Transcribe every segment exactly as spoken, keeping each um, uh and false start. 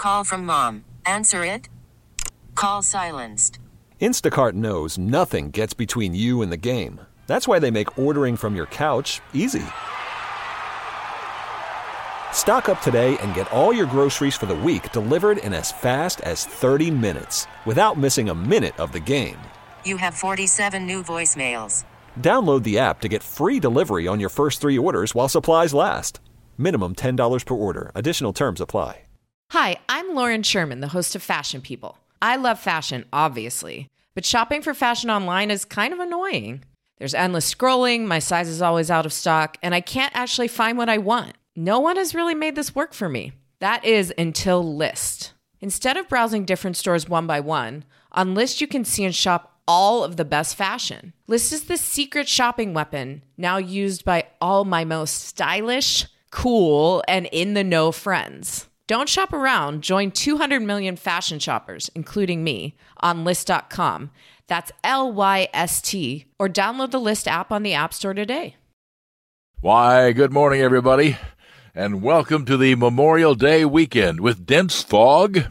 Call from mom. Answer it. Call silenced. Instacart knows nothing gets between you and the game. That's why they make ordering from your couch easy. Stock up today and get all your groceries for the week delivered in as fast as thirty minutes without missing a minute of the game. You have forty-seven new voicemails. Download the app to get free delivery on your first three orders while supplies last. Minimum ten dollars per order. Additional terms apply. Hi, I'm Lauren Sherman, the host of Fashion People. I love fashion, obviously, but shopping for fashion online is kind of annoying. There's endless scrolling, my size is always out of stock, and I can't actually find what I want. No one has really made this work for me. That is until Lyst. Instead of browsing different stores one by one, on Lyst you can see and shop all of the best fashion. Lyst is the secret shopping weapon now used by all my most stylish, cool, and in-the-know friends. Don't shop around. Join two hundred million fashion shoppers, including me, on Lyst dot com. That's L Y S T, or download the Lyst app on the App Store today. Why, good morning, everybody, and welcome to the Memorial Day weekend with dense fog.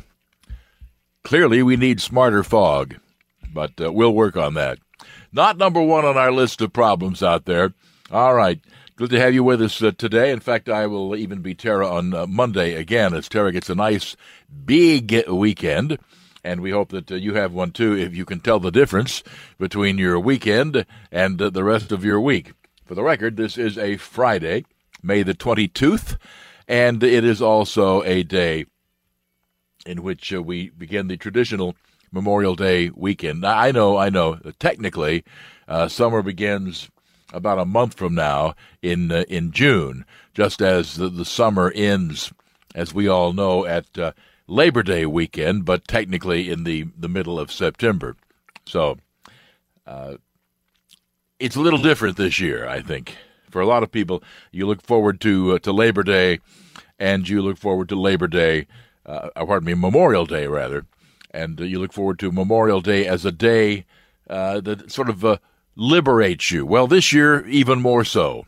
Clearly, we need smarter fog, but uh, we'll work on that. Not number one on our list of problems out there. All right. Good to have you with us uh, today. In fact, I will even be Tara on uh, Monday again, as Tara gets a nice, big weekend. And we hope that uh, you have one, too, if you can tell the difference between your weekend and uh, the rest of your week. For the record, this is a Friday, May the twenty-second, and it is also a day in which uh, we begin the traditional Memorial Day weekend. Now, I know, I know, technically, uh, summer begins about a month from now in uh, in June, just as the, the summer ends, as we all know, at uh, Labor Day weekend, but technically in the, the middle of September. So uh, it's a little different this year, I think. For a lot of people, you look forward to uh, to Labor Day, and you look forward to Labor Day, uh, pardon me, Memorial Day, rather, and uh, you look forward to Memorial Day as a day uh, that sort of uh, liberates you. Well, this year, even more so.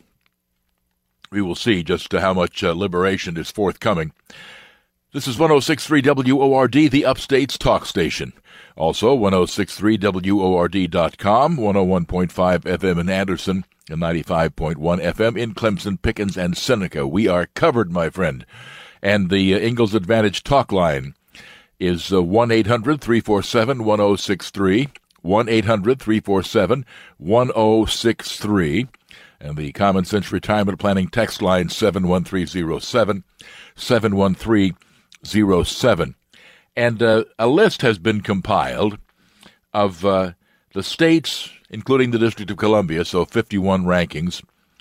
We will see just how much uh, liberation is forthcoming. This is one oh six point three W O R D, the Upstate's talk station. Also, one oh six point three W O R D dot com, one oh one point five F M in Anderson, and ninety-five point one F M in Clemson, Pickens, and Seneca. We are covered, my friend. And the uh, Ingalls Advantage talk line is uh, one eight hundred three four seven one oh six three. one eight hundred three four seven one oh six three, and the Common Sense Retirement Planning text line seven one three zero seven, seven one three zero seven. And uh, a list has been compiled of uh, the states, including the District of Columbia, so fifty-one rankings,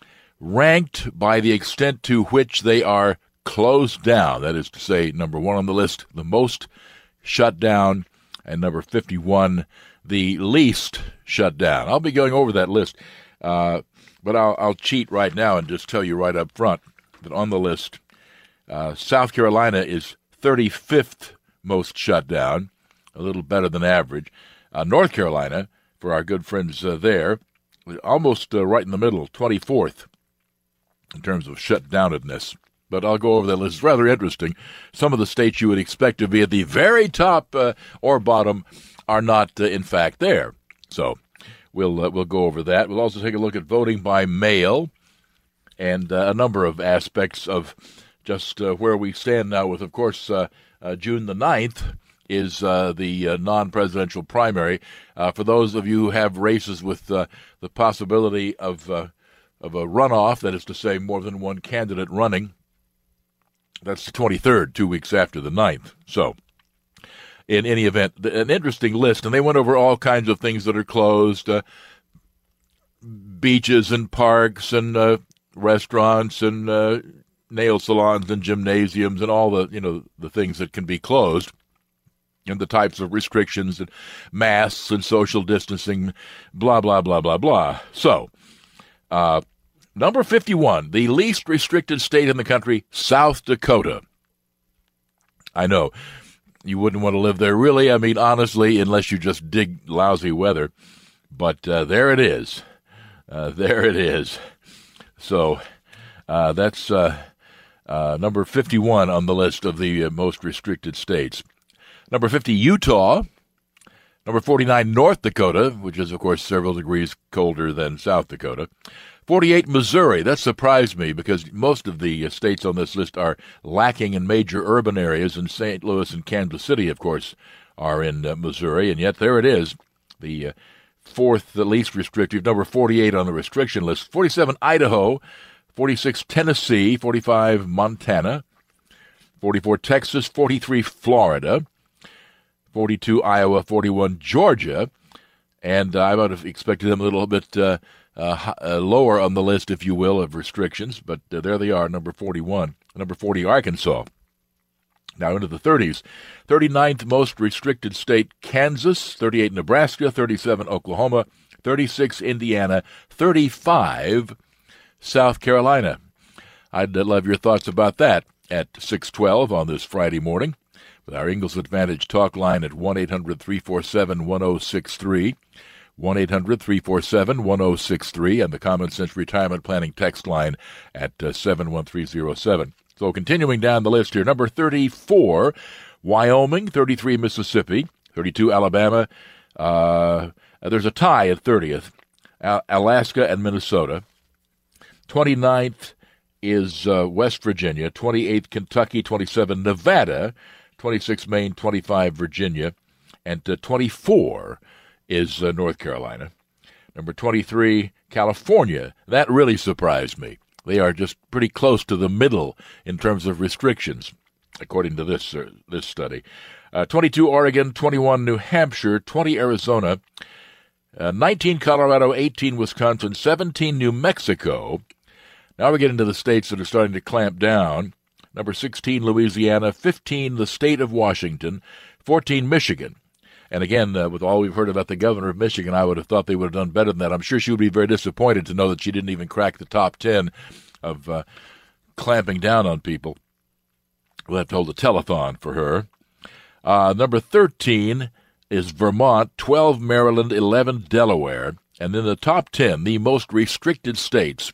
ranked by the extent to which they are closed down. That is to say, number one on the list, the most shut down, and number fifty-one, the least shut down. I'll be going over that list, uh, but I'll, I'll cheat right now and just tell you right up front that on the list, uh, South Carolina is thirty-fifth most shut down, a little better than average. Uh, North Carolina, for our good friends uh, there, almost uh, right in the middle, twenty-fourth in terms of shut downedness. But I'll go over that list. It's rather interesting. Some of the states you would expect to be at the very top uh, or bottom are not, uh, in fact, there. So we'll uh, we'll go over that. We'll also take a look at voting by mail and uh, a number of aspects of just uh, where we stand now with, of course, uh, uh, June the ninth is uh, the uh, non-presidential primary. Uh, for those of you who have races with uh, the possibility of, uh, of a runoff, that is to say more than one candidate running, that's the twenty-third, two weeks after the ninth. So in any event, an interesting list, and they went over all kinds of things that are closed, uh, beaches and parks and uh, restaurants and uh, nail salons and gymnasiums and all the, you know, the things that can be closed, and the types of restrictions and masks and social distancing, blah, blah, blah, blah, blah. So, uh, number fifty-one, the least restricted state in the country, South Dakota. I know. You wouldn't want to live there, really. I mean, honestly, unless you just dig lousy weather. But uh, there it is. Uh, there it is. So uh, that's uh, Uh, number fifty-one on the list of the uh, most restricted states. Number fifty, Utah. Number forty-nine, North Dakota, which is, of course, several degrees colder than South Dakota. forty-eight, Missouri. That surprised me because most of the uh, states on this list are lacking in major urban areas, and Saint Louis and Kansas City, of course, are in uh, Missouri, and yet there it is, the uh, fourth, the least restrictive, number forty-eight on the restriction list. forty-seven, Idaho. forty-six, Tennessee. forty-five, Montana. forty-four, Texas. forty-three, Florida. forty-two, Iowa. forty-one, Georgia. And uh, I would have expected them a little bit uh, uh, uh, lower on the list, if you will, of restrictions. But uh, there they are, number forty-one. Number forty, Arkansas. Now into the thirties. thirty-ninth most restricted state, Kansas. thirty-eight, Nebraska. thirty-seven, Oklahoma. thirty-six, Indiana. thirty-five, South Carolina. I'd uh, love your thoughts about that at six twelve on this Friday morning with our Ingalls Advantage talk line at one eight hundred, three four seven, one oh six three, one eight hundred, three four seven, one oh six three, and the Common Sense Retirement Planning text line at uh, seven one three oh seven. So continuing down the list here, number thirty-four, Wyoming. thirty-three, Mississippi. thirty-two, Alabama. Uh, there's a tie at thirtieth, Al- Alaska and Minnesota. twenty-ninth is uh, West Virginia. twenty-eighth, Kentucky. twenty-seven, Nevada. twenty-six, Maine. twenty-five, Virginia. And uh, twenty-four is uh, North Carolina. Number twenty-three, California. That really surprised me. They are just pretty close to the middle in terms of restrictions, according to this uh, this study. Uh, twenty-two, Oregon. twenty-one, New Hampshire. twenty, Arizona. Uh, nineteen, Colorado. eighteen, Wisconsin. seventeen, New Mexico. Now we get into the states that are starting to clamp down. Number sixteen, Louisiana. fifteen, the state of Washington. fourteen, Michigan. And again, uh, with all we've heard about the governor of Michigan, I would have thought they would have done better than that. I'm sure she would be very disappointed to know that she didn't even crack the top ten of uh, clamping down on people. We'll have to hold a telethon for her. Uh, number thirteen is Vermont, twelve, Maryland, eleven, Delaware. And in the top ten, the most restricted states,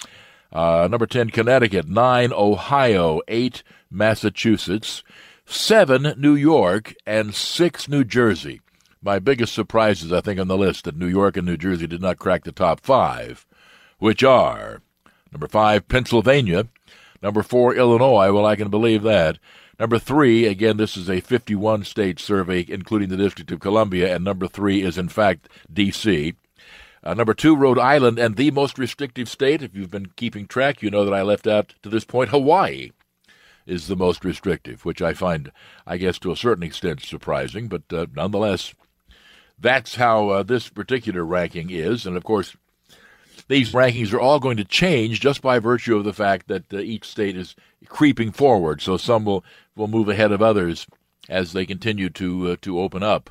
uh, number ten, Connecticut, nine, Ohio, eight, Massachusetts, seven, New York, and six, New Jersey. My biggest surprises, I think, on the list that New York and New Jersey did not crack the top five, which are number five, Pennsylvania, number four, Illinois. Well, I can believe that. Number three, again, this is a fifty-one state survey, including the District of Columbia, and number three is, in fact, D C Uh, number two, Rhode Island, and the most restrictive state, if you've been keeping track, you know that I left out to this point, Hawaii is the most restrictive, which I find, I guess, to a certain extent surprising. But uh, nonetheless, that's how uh, this particular ranking is. And, of course, these rankings are all going to change just by virtue of the fact that uh, each state is creeping forward. So some will, will move ahead of others as they continue to uh, to open up.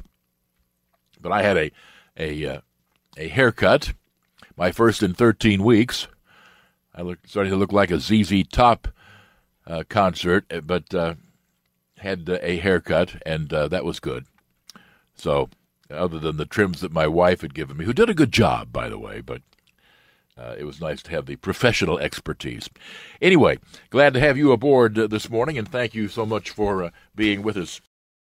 But I had a a uh, a haircut, my first in thirteen weeks. I look starting to look like a Z Z Top Uh, concert, but uh, had uh, a haircut, and uh, that was good. So, other than the trims that my wife had given me, who did a good job, by the way, but uh, it was nice to have the professional expertise. Anyway, glad to have you aboard uh, this morning, and thank you so much for uh, being with us.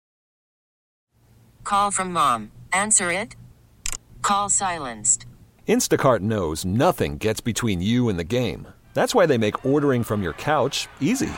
Call from mom. Answer it. Call silenced. Instacart knows nothing gets between you and the game. That's why they make ordering from your couch easy.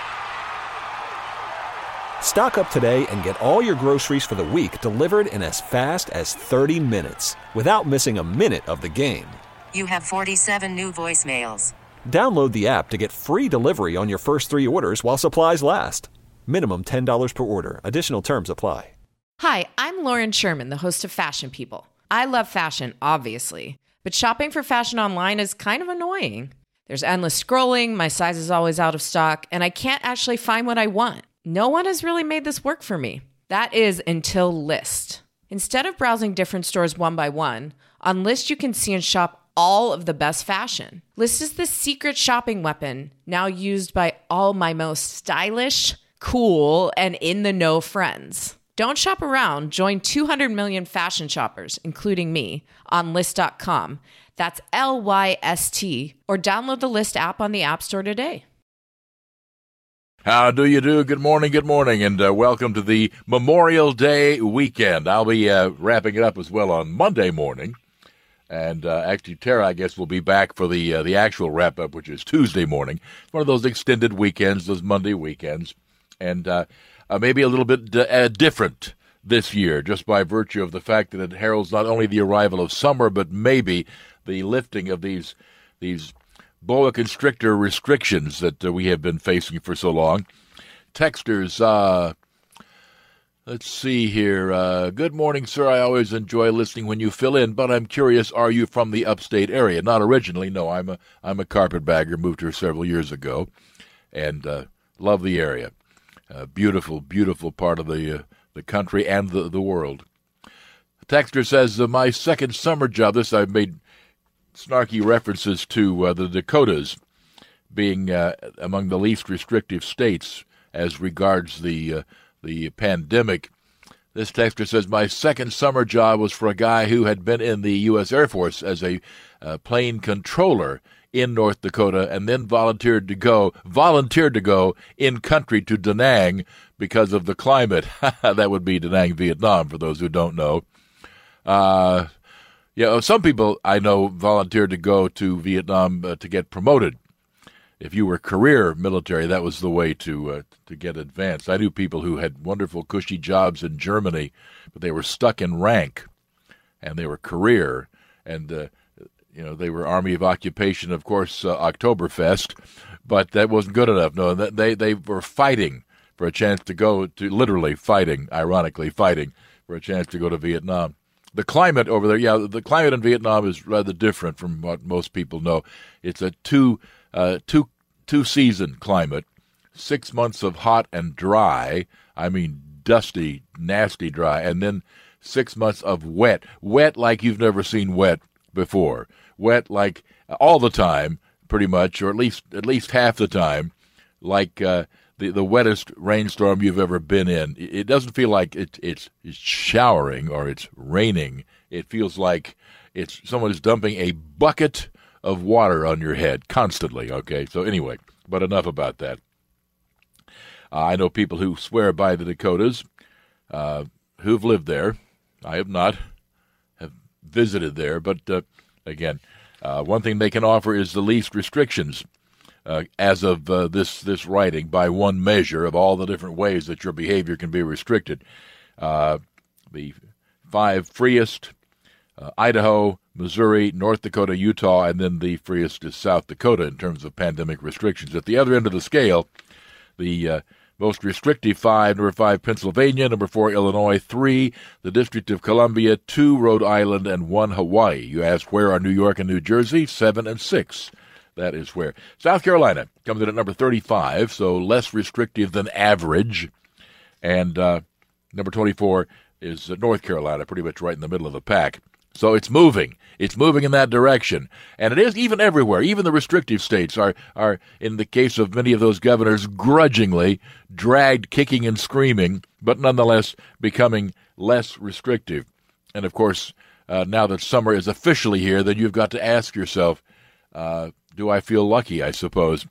Stock up today and get all your groceries for the week delivered in as fast as thirty minutes without missing a minute of the game. You have forty-seven new voicemails. Download the app to get free delivery on your first three orders while supplies last. Minimum ten dollars per order. Additional terms apply. Hi, I'm Lauren Sherman, the host of Fashion People. I love fashion, obviously, but shopping for fashion online is kind of annoying. There's endless scrolling, my size is always out of stock, and I can't actually find what I want. No one has really made this work for me. That is until Lyst. Instead of browsing different stores one by one, on Lyst you can see and shop all of the best fashion. Lyst is the secret shopping weapon now used by all my most stylish, cool, and in-the-know friends. Don't shop around. Join two hundred million fashion shoppers, including me, on Lyst dot com. That's L Y S T, or download the Lyst app on the App Store today. How do you do? Good morning, good morning, and uh, welcome to the Memorial Day weekend. I'll be uh, wrapping it up as well on Monday morning. And uh, actually, Tara, I guess, will be back for the uh, the actual wrap-up, which is Tuesday morning. One of those extended weekends, those Monday weekends. And uh, uh, maybe a little bit uh, different this year, just by virtue of the fact that it heralds not only the arrival of summer, but maybe the lifting of these these boa constrictor restrictions that uh, we have been facing for so long. Texters, uh, let's see here. Uh, good morning, sir. I always enjoy listening when you fill in, but I'm curious, are you from the upstate area? Not originally, no. I'm a I'm a carpetbagger, moved here several years ago, and uh, love the area. Uh, beautiful, beautiful part of the uh, the country and the, the world. The texter says, uh, my second summer job, this I've made snarky references to uh, the Dakotas being uh, among the least restrictive states as regards the uh, the pandemic. This texter says, my second summer job was for a guy who had been in the U S Air Force as a uh, plane controller in North Dakota and then volunteered to go volunteered to go in country to Da Nang because of the climate. That would be Da Nang, Vietnam, for those who don't know. Uh Yeah, some people I know volunteered to go to Vietnam uh, to get promoted. If you were career military, that was the way to uh, to get advanced. I knew people who had wonderful, cushy jobs in Germany, but they were stuck in rank, and they were career, and uh, you know they were Army of Occupation, of course, uh, Oktoberfest, but that wasn't good enough. No, they they were fighting for a chance to go to literally fighting, ironically fighting for a chance to go to Vietnam. The climate over there, yeah, the climate in Vietnam is rather different from what most people know. It's a two, uh, two, two season climate, six months of hot and dry. I mean, dusty, nasty dry, and then six months of wet, wet like you've never seen wet before, wet like all the time, pretty much, or at least at least half the time, like uh, the the wettest rainstorm you've ever been in. It doesn't feel like it, it's it's showering or it's raining. It feels like it's someone is dumping a bucket of water on your head constantly. Okay, so anyway, but enough about that. Uh, I know people who swear by the Dakotas, uh, who've lived there. I have not, have visited there, but uh, again, uh, one thing they can offer is the least restrictions. Uh, as of uh, this this writing, by one measure of all the different ways that your behavior can be restricted. Uh, the five freest, uh, Idaho, Missouri, North Dakota, Utah, and then the freest is South Dakota in terms of pandemic restrictions. At the other end of the scale, the uh, most restrictive five, number five, Pennsylvania, number four, Illinois, three, the District of Columbia, two, Rhode Island, and one, Hawaii. You ask, where are New York and New Jersey? Seven and six. That is where. South Carolina comes in at number thirty-five, so less restrictive than average. And uh, number twenty-four is North Carolina, pretty much right in the middle of the pack. So it's moving. It's moving in that direction. And it is even everywhere. Even the restrictive states are, are in the case of many of those governors, grudgingly dragged kicking and screaming, but nonetheless becoming less restrictive. And, of course, uh, now that summer is officially here, then you've got to ask yourself, uh, do I feel lucky, I suppose?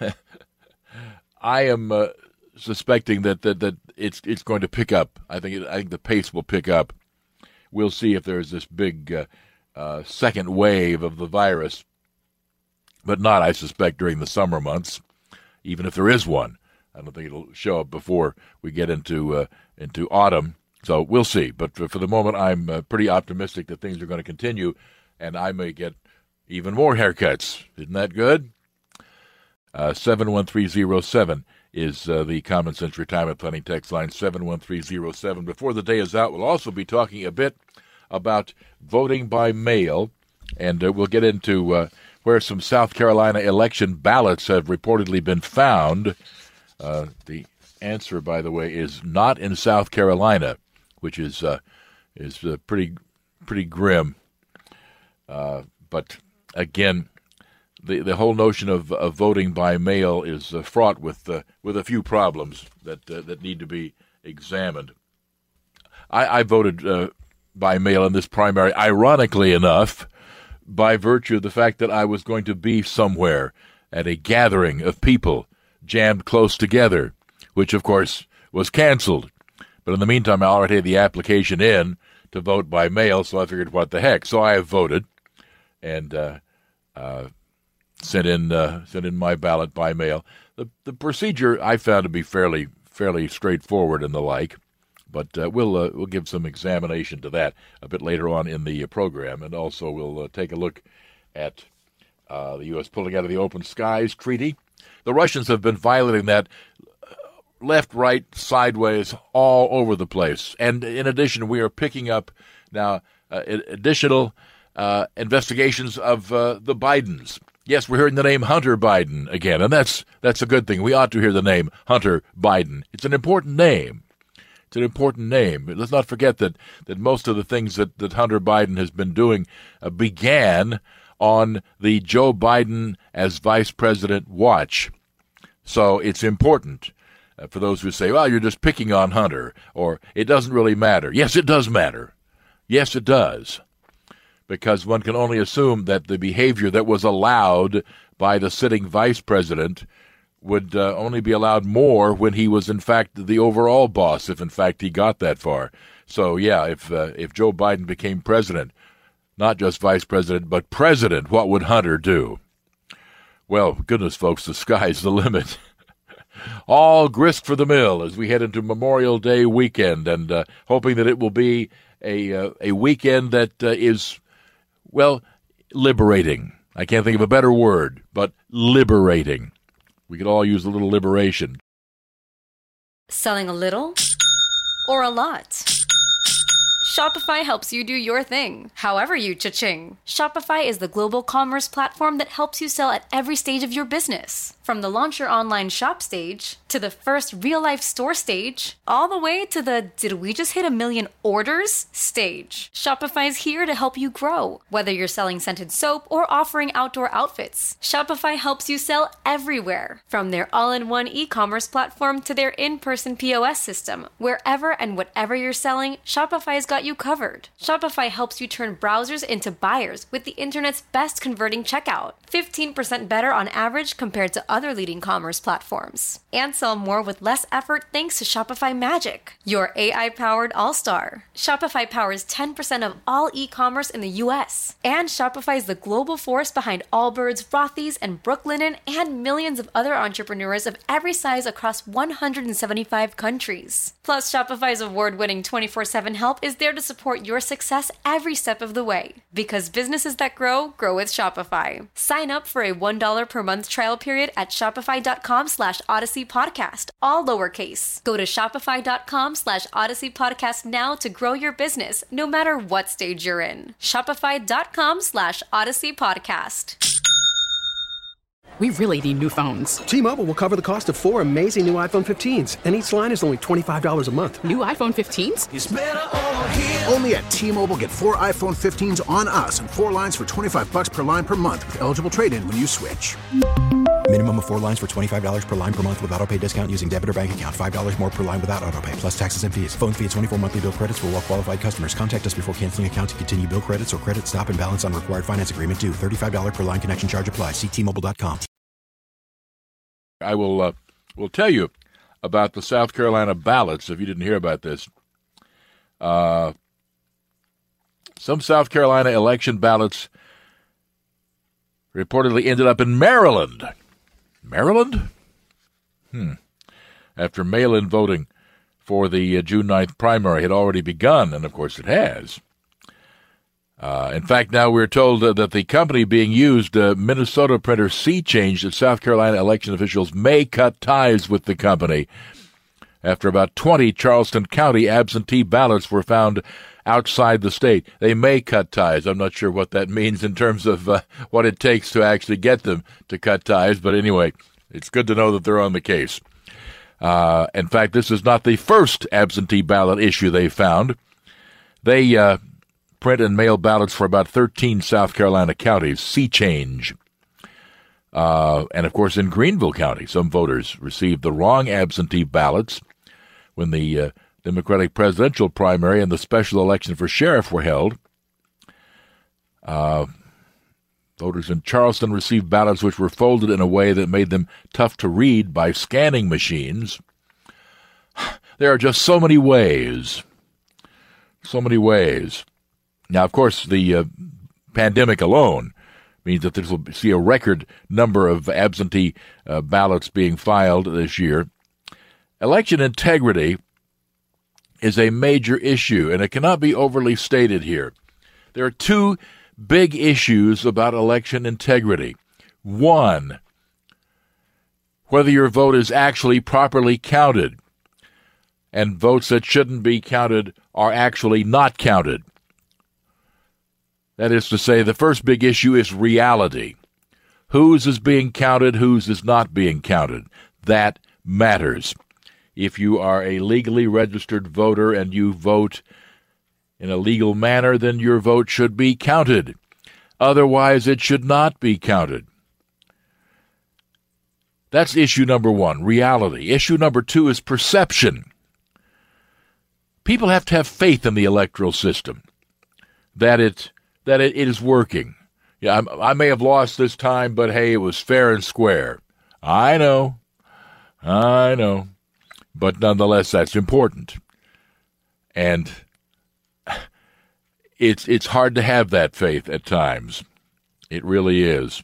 I am uh, suspecting that, that that it's it's going to pick up. I think it, I think the pace will pick up. We'll see if there's this big uh, uh, second wave of the virus, but not, I suspect, during the summer months. Even if there is one, I don't think it'll show up before we get into uh, into autumn. So we'll see. But for, for the moment, I'm uh, pretty optimistic that things are going to continue, and I may get even more haircuts. Isn't that good? Uh, seven one three zero seven is uh, the Common Sense Retirement Planning text line, seven one three zero seven. Before the day is out, we'll also be talking a bit about voting by mail, and uh, we'll get into uh, where some South Carolina election ballots have reportedly been found. Uh, the answer, by the way, is not in South Carolina, which is uh, is uh, pretty pretty grim. Uh, but Again, the the whole notion of, of voting by mail is uh, fraught with uh, with a few problems that uh, that need to be examined. I, I voted uh, by mail in this primary, ironically enough, by virtue of the fact that I was going to be somewhere at a gathering of people jammed close together, which, of course, was canceled. But in the meantime, I already had the application in to vote by mail, so I figured, what the heck? So I have voted and uh, uh, sent in uh, sent in my ballot by mail. The the procedure I found to be fairly fairly straightforward and the like, but uh, we'll uh, we'll give some examination to that a bit later on in the uh, program, and also we'll uh, take a look at uh, the U S pulling out of the Open Skies Treaty. The Russians have been violating that left, right, sideways, all over the place. And in addition, we are picking up now uh, additional uh, investigations of uh, the Bidens. Yes, we're hearing the name Hunter Biden again, and that's that's a good thing. We ought to hear the name Hunter Biden. It's an important name. It's an important name. Let's not forget that, that most of the things that, that Hunter Biden has been doing uh, began on the Joe Biden as vice president watch. So it's important. Uh, for those who say, well, you're just picking on Hunter, or it doesn't really matter. Yes, it does matter. Yes, it does. Because one can only assume that the behavior that was allowed by the sitting vice president would uh, only be allowed more when he was, in fact, the overall boss, if, in fact, he got that far. So, yeah, if uh, if Joe Biden became president, not just vice president, but president, what would Hunter do? Well, goodness, folks, the sky's the limit. All grist for the mill as we head into Memorial Day weekend, and uh, hoping that it will be a uh, a weekend that uh, is, well, liberating. I can't think of a better word, but liberating. We could all use a little liberation. Selling a little or a lot? Shopify helps you do your thing, however you cha-ching. Shopify is the global commerce platform that helps you sell at every stage of your business. From the launch your online shop stage, to the first real-life store stage, all the way to the did we just hit a million orders stage. Shopify's here to help you grow. Whether you're selling scented soap or offering outdoor outfits, Shopify helps you sell everywhere. From their all-in-one e-commerce platform to their in-person P O S system, wherever and whatever you're selling, Shopify's got you covered. Shopify helps you turn browsers into buyers with the internet's best converting checkout. fifteen percent better on average compared to other leading commerce platforms. And sell more with less effort thanks to Shopify Magic, your A I-powered all-star. Shopify powers ten percent of all e-commerce in the U S. And Shopify is the global force behind Allbirds, Rothy's, and Brooklinen, and millions of other entrepreneurs of every size across one hundred seventy-five countries. Plus, Shopify's award-winning twenty-four seven help is there to support your success every step of the way. Because businesses that grow, grow with Shopify. Sign up for a one dollar per month trial period at shopify.com slash Odyssey Podcast, all lowercase. Go to shopify.com slash Odyssey Podcast now to grow your business, no matter what stage you're in. Shopify.com slash Odyssey Podcast. We really need new phones. T-Mobile will cover the cost of four amazing new iPhone fifteens, and each line is only twenty-five dollars a month. New iPhone fifteens? It's better over here. Only at T-Mobile, get four iPhone fifteens on us and four lines for twenty-five bucks per line per month with eligible trade-in when you switch. Minimum of four lines for twenty-five dollars per line per month with autopay discount using debit or bank account. five dollars more per line without autopay, plus taxes and fees. Phone fee at twenty-four monthly bill credits for well-qualified customers. Contact us before canceling account to continue bill credits or credit stop and balance on required finance agreement due. thirty-five dollars per line connection charge applies. See T Mobile dot com. I will uh, will tell you about the South Carolina ballots, if you didn't hear about this. Uh, some South Carolina election ballots reportedly ended up in Maryland. Maryland? Hmm. After mail-in voting for the uh, June ninth primary had already begun, and of course it has. Uh, in fact, now we're told uh, that the company being used, uh, Minnesota printer Sea Change, that South Carolina election officials may cut ties with the company after about twenty Charleston County absentee ballots were found outside the state. They may cut ties. I'm not sure what that means in terms of uh, what it takes to actually get them to cut ties, but anyway, it's good to know that they're on the case. Uh, in fact, this is not the first absentee ballot issue they found. They uh, print and mail ballots for about thirteen South Carolina counties, Sea Change. Uh, and, of course, in Greenville County, some voters received the wrong absentee ballots when the uh, Democratic presidential primary and the special election for sheriff were held. Uh, Voters in Charleston received ballots which were folded in a way that made them tough to read by scanning machines. There are just so many ways. So many ways. Now, of course, the uh, pandemic alone means that this will see a record number of absentee uh, ballots being filed this year. Election integrity is a major issue, and it cannot be overly stated here. There are two big issues about election integrity. One, whether your vote is actually properly counted, and votes that shouldn't be counted are actually not counted. That is to say, the first big issue is reality. Whose is being counted, whose is not being counted. That matters. If you are a legally registered voter and you vote in a legal manner, then your vote should be counted. Otherwise, it should not be counted. That's issue number one, reality. Issue number two is perception. People have to have faith in the electoral system, that it that it, it is working. Yeah, I, I may have lost this time, but hey, it was fair and square. I know, I know, but nonetheless, that's important. And it's it's hard to have that faith at times. It really is.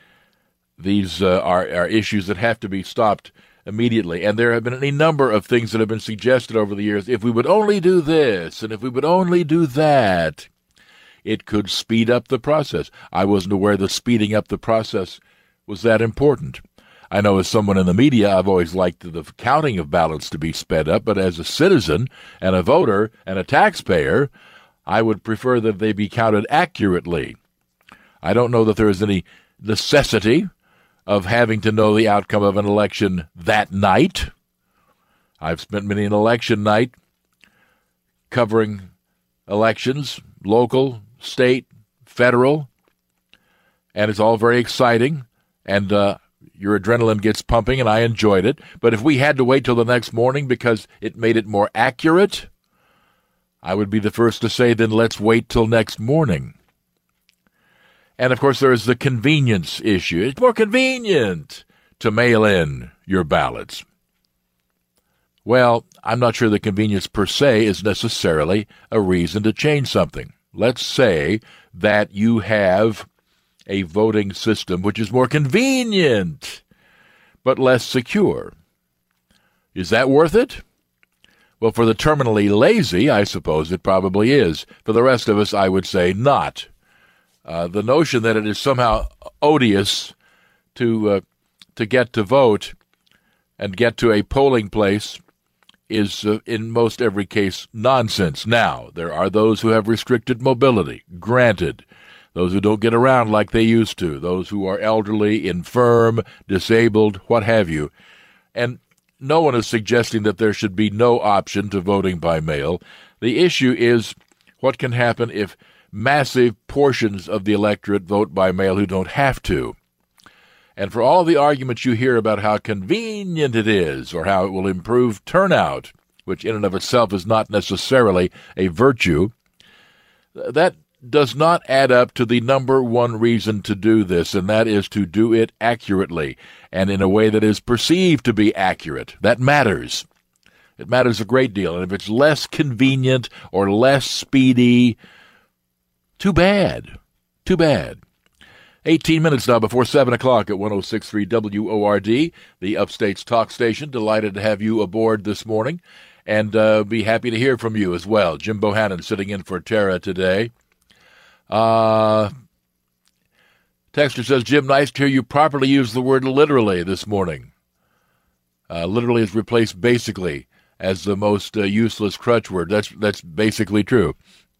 These uh, are are issues that have to be stopped immediately. And there have been any number of things that have been suggested over the years. If we would only do this, and if we would only do that, it could speed up the process. I wasn't aware that speeding up the process was that important. I know as someone in the media, I've always liked the counting of ballots to be sped up, but as a citizen and a voter and a taxpayer, I would prefer that they be counted accurately. I don't know that there is any necessity of having to know the outcome of an election that night. I've spent many an election night covering elections, local, state, federal, and it's all very exciting, and uh, your adrenaline gets pumping, and I enjoyed it. But if we had to wait till the next morning because it made it more accurate, I would be the first to say, then let's wait till next morning. And, of course, there is the convenience issue. It's more convenient to mail in your ballots. Well, I'm not sure the convenience per se is necessarily a reason to change something. Let's say that you have a voting system which is more convenient but less secure. Is that worth it? Well, for the terminally lazy, I suppose it probably is. For the rest of us, I would say not. Uh, the notion that it is somehow odious to uh, to get to vote and get to a polling place is, uh, in most every case, nonsense. Now, there are those who have restricted mobility, granted. Those who don't get around like they used to, those who are elderly, infirm, disabled, what have you. And no one is suggesting that there should be no option to voting by mail. The issue is what can happen if massive portions of the electorate vote by mail who don't have to. And for all the arguments you hear about how convenient it is or how it will improve turnout, which in and of itself is not necessarily a virtue, that does not add up to the number one reason to do this, and that is to do it accurately and in a way that is perceived to be accurate. That matters. It matters a great deal. And if it's less convenient or less speedy, too bad. Too bad. eighteen minutes now before seven o'clock at one oh six point three W O R D, the Upstate's talk station. Delighted to have you aboard this morning, and uh, be happy to hear from you as well. Jim Bohannon sitting in for Tara today. Uh, Texter says, Jim, nice to hear you properly use the word literally this morning. Uh, literally has replaced basically as the most uh, useless crutch word. That's that's basically true.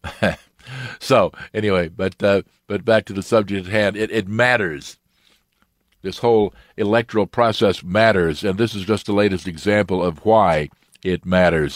So, anyway, but uh, but back to the subject at hand. It, it matters. This whole electoral process matters, and this is just the latest example of why it matters.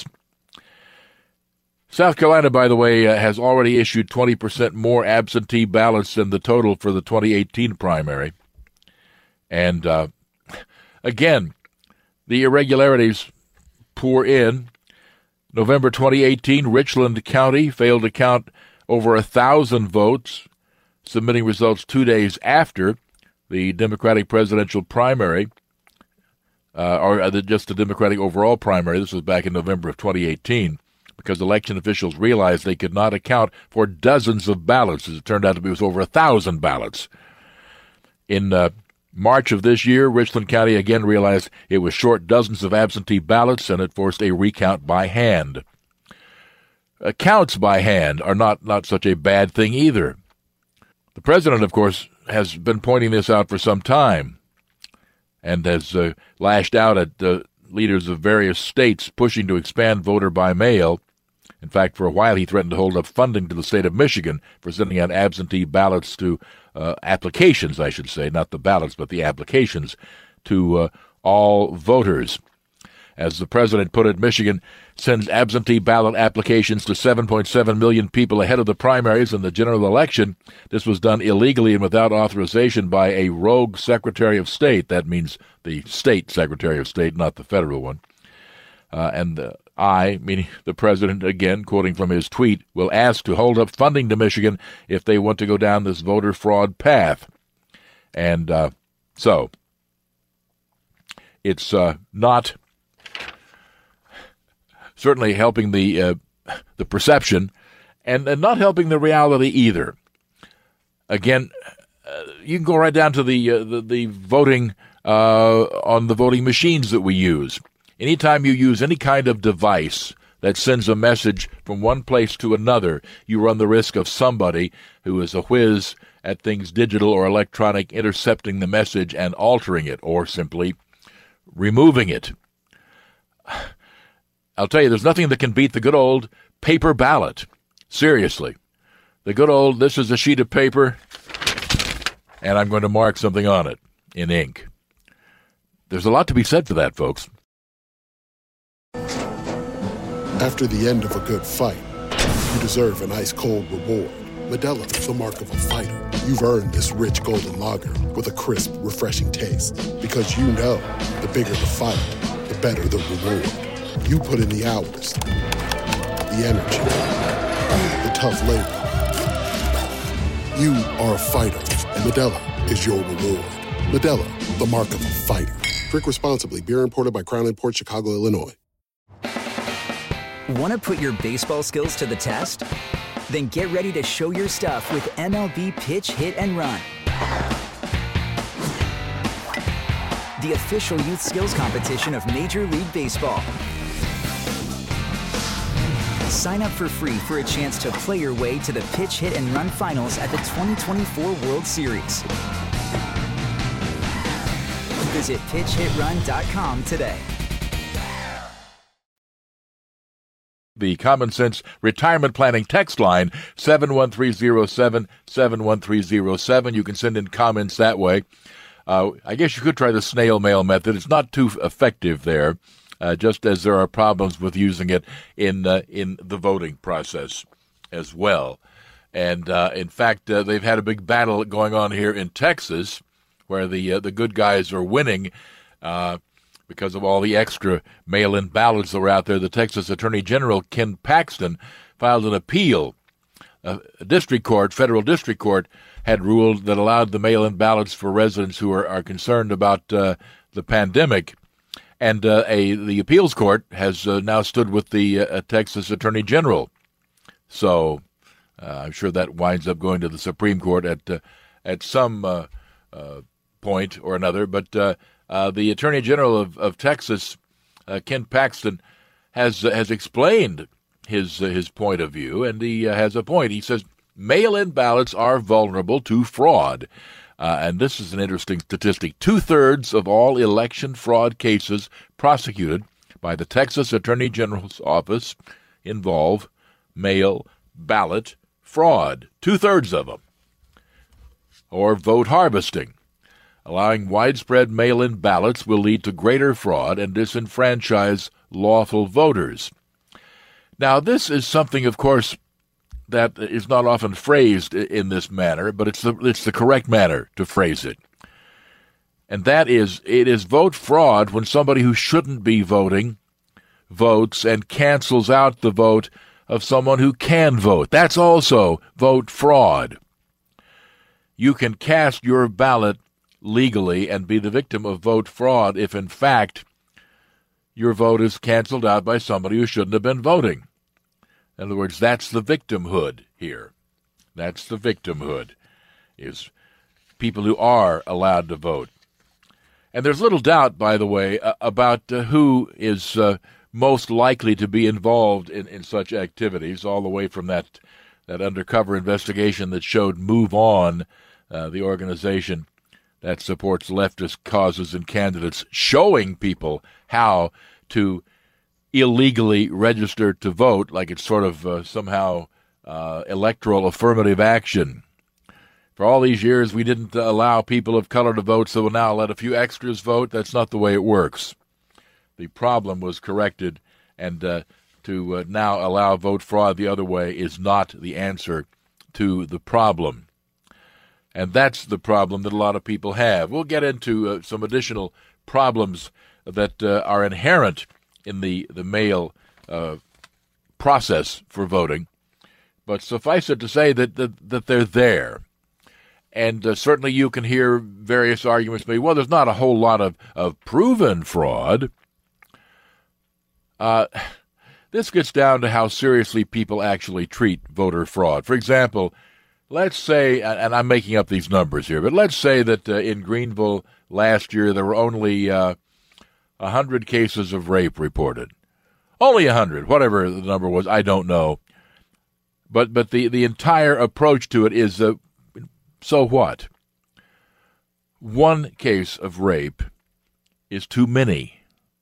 South Carolina, by the way, uh, has already issued twenty percent more absentee ballots than the total for the twenty eighteen primary. And, uh, again, the irregularities pour in. November twenty eighteen, Richland County failed to count over a thousand votes. submitting results two days after the Democratic presidential primary, uh, or just the Democratic overall primary. This was back in November of twenty eighteen, because election officials realized they could not account for dozens of ballots. As it turned out to be, it was over a thousand ballots. In uh, March of this year, Richland County again realized it was short dozens of absentee ballots, and it forced a recount by hand. Uh, counts by hand are not, not such a bad thing either. The president, of course, has been pointing this out for some time and has uh, lashed out at uh, leaders of various states pushing to expand voter by mail. In fact, for a while, he threatened to hold up funding to the state of Michigan for sending out absentee ballots to uh, applications, I should say, not the ballots, but the applications to uh, all voters. As the president put it, Michigan sends absentee ballot applications to seven point seven million people ahead of the primaries and the general election. This was done illegally and without authorization by a rogue Secretary of State. That means the state Secretary of State, not the federal one. Uh, and uh, I, meaning the president, again, quoting from his tweet, will ask to hold up funding to Michigan if they want to go down this voter fraud path. And uh, so it's uh, not certainly helping the uh, the perception and, and not helping the reality either. Again, uh, you can go right down to the uh, the, the voting uh, on the voting machines that we use. Anytime you use any kind of device that sends a message from one place to another, you run the risk of somebody who is a whiz at things digital or electronic intercepting the message and altering it, or simply removing it. I'll tell you, there's nothing that can beat the good old paper ballot. Seriously. The good old, this is a sheet of paper, and I'm going to mark something on it in ink. There's a lot to be said for that, folks. After the end of a good fight, you deserve an ice-cold reward. Modelo is the mark of a fighter. You've earned this rich golden lager with a crisp, refreshing taste. Because you know, the bigger the fight, the better the reward. You put in the hours, the energy, the tough labor. You are a fighter, and Modelo is your reward. Modelo, the mark of a fighter. Drink responsibly. Beer imported by Crown Imports, Chicago, Illinois. Want to put your baseball skills to the test? Then get ready to show your stuff with M L B Pitch, Hit, and Run. The official youth skills competition of Major League Baseball. Sign up for free for a chance to play your way to the Pitch, Hit, and Run finals at the twenty twenty-four World Series. Visit pitch hit run dot com today. The Common Sense Retirement Planning text line, seven one three zero seven, seven one three zero seven. You can send in comments that way. Uh, I guess you could try the snail mail method. It's not too effective there, uh, just as there are problems with using it in uh, in the voting process as well. And, uh, in fact, uh, they've had a big battle going on here in Texas where the uh, the good guys are winning uh because of all the extra mail-in ballots that were out there. The Texas Attorney General, Ken Paxton, filed an appeal. A district court, federal district court, had ruled that allowed the mail-in ballots for residents who are, are concerned about uh, the pandemic. And uh, a the appeals court has uh, now stood with the uh, Texas Attorney General. So uh, I'm sure that winds up going to the Supreme Court at, uh, at some uh, uh, point or another. But uh, Uh, the Attorney General of, of Texas, uh, Ken Paxton, has uh, has explained his uh, his point of view, and he uh, has a point. He says mail-in ballots are vulnerable to fraud, uh, and this is an interesting statistic. Two-thirds of all election fraud cases prosecuted by the Texas Attorney General's office involve mail ballot fraud. Two-thirds of them, or vote harvesting. Allowing widespread mail-in ballots will lead to greater fraud and disenfranchise lawful voters. Now, this is something, of course, that is not often phrased in this manner, but it's the, it's the correct manner to phrase it. And that is, it is vote fraud when somebody who shouldn't be voting votes and cancels out the vote of someone who can vote. That's also vote fraud. you can cast your ballot legally and be the victim of vote fraud if, in fact, your vote is canceled out by somebody who shouldn't have been voting. In other words, that's the victimhood here. That's the victimhood, is people who are allowed to vote. And there's little doubt, by the way, uh, about uh, who is uh, most likely to be involved in, in such activities, all the way from that, that undercover investigation that showed Move On, uh, the organization that supports leftist causes and candidates, showing people how to illegally register to vote, like it's sort of uh, somehow uh, electoral affirmative action. For all these years, we didn't uh, allow people of color to vote, so we'll now let a few extras vote. That's not the way it works. The problem was corrected, and uh, to uh, now allow vote fraud the other way is not the answer to the problem. And that's the problem that a lot of people have. We'll get into uh, some additional problems that uh, are inherent in the, the mail uh, process for voting. But suffice it to say that, that, that they're there. And uh, certainly you can hear various arguments made. Well, there's not a whole lot of, of proven fraud. Uh, this gets down to how seriously people actually treat voter fraud. For example, let's say, and I'm making up these numbers here, but let's say that uh, in Greenville last year there were only uh, one hundred cases of rape reported. Only one hundred, whatever the number was, I don't know. But but the, the entire approach to it is, uh, so what? One case of rape is too many.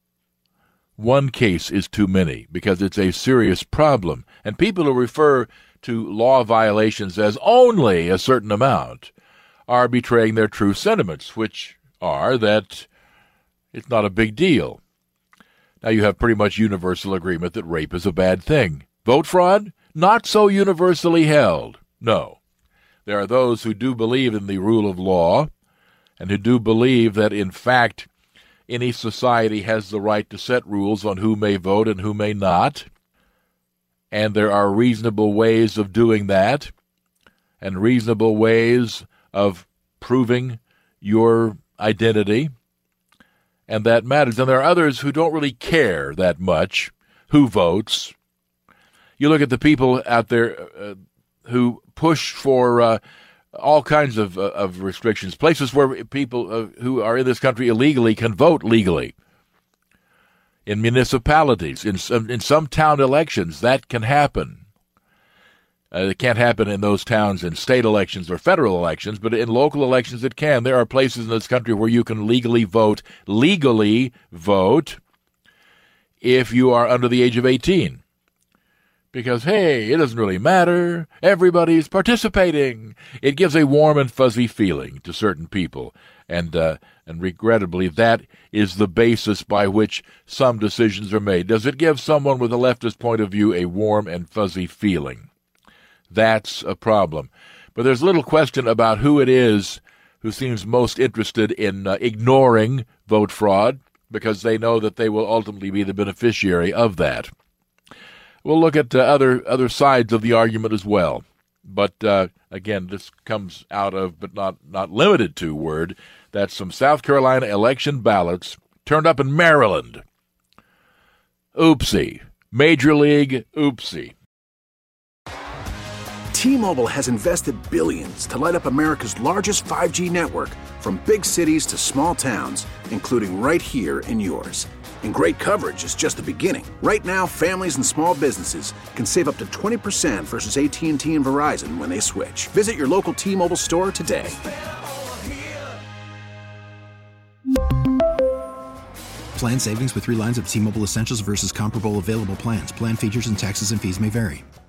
One case is too many because it's a serious problem. And people who refer to law violations as only a certain amount are betraying their true sentiments, which are that it's not a big deal. Now you have pretty much universal agreement that rape is a bad thing. Vote fraud? Not so universally held. No. There are those who do believe in the rule of law and who do believe that, in fact, any society has the right to set rules on who may vote and who may not. And there are reasonable ways of doing that and reasonable ways of proving your identity. And that matters. And there are others who don't really care that much who votes. You look at the people out there uh, who push for uh, all kinds of, uh, of restrictions, places where people uh, who are in this country illegally can vote legally. In municipalities, in some, in some town elections, that can happen. Uh, it can't happen in those towns in state elections or federal elections, but in local elections it can. There are places in this country where you can legally vote, legally vote, if you are under the age of eighteen. Because, hey, it doesn't really matter. Everybody's participating. It gives a warm and fuzzy feeling to certain people. And uh, and regrettably, that is the basis by which some decisions are made. Does it give someone with a leftist point of view a warm and fuzzy feeling? That's a problem. But there's little question about who it is who seems most interested in uh, ignoring vote fraud, because they know that they will ultimately be the beneficiary of that. We'll look at uh, other other sides of the argument as well. But, uh, again, this comes out of, but not, not limited to, word that some South Carolina election ballots turned up in Maryland. Oopsie. Major League oopsie. T-Mobile has invested billions to light up America's largest five G network, from big cities to small towns, including right here in yours. And great coverage is just the beginning. Right now, families and small businesses can save up to twenty percent versus A T and T and Verizon when they switch. Visit your local T-Mobile store today. Plan savings with three lines of T-Mobile Essentials versus comparable available plans. Plan features and taxes and fees may vary.